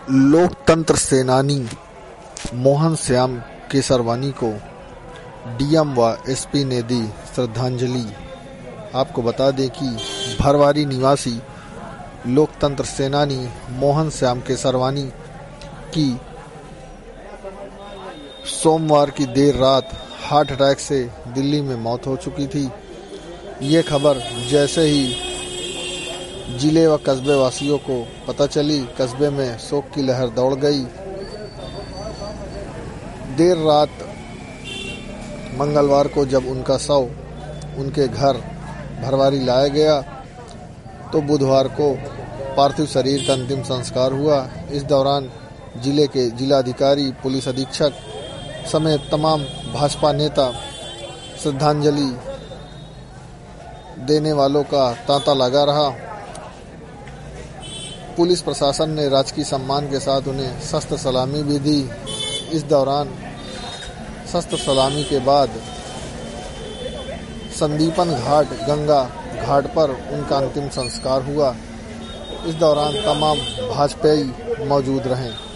लोकतंत्र सेनानी मोहन श्याम केसरवानी को डीएम व एसपी ने दी श्रद्धांजलि। आपको बता दें कि भरवारी निवासी लोकतंत्र सेनानी मोहन श्याम केसरवानी की सोमवार की देर रात हार्ट अटैक से दिल्ली में मौत हो चुकी थी। ये खबर जैसे ही जिले व कस्बे वासियों को पता चली, कस्बे में शोक की लहर दौड़ गई। देर रात मंगलवार को जब उनका शव उनके घर भरवारी लाया गया तो बुधवार को पार्थिव शरीर का अंतिम संस्कार हुआ। इस दौरान जिले के जिलाधिकारी, पुलिस अधीक्षक समेत तमाम भाजपा नेता श्रद्धांजलि देने वालों का तांता लगा रहा। पुलिस प्रशासन ने राजकीय सम्मान के साथ उन्हें शस्त्र सलामी भी दी। इस दौरान शस्त्र सलामी के बाद संदीपन घाट, गंगा घाट पर उनका अंतिम संस्कार हुआ। इस दौरान तमाम भाजपाई मौजूद रहे।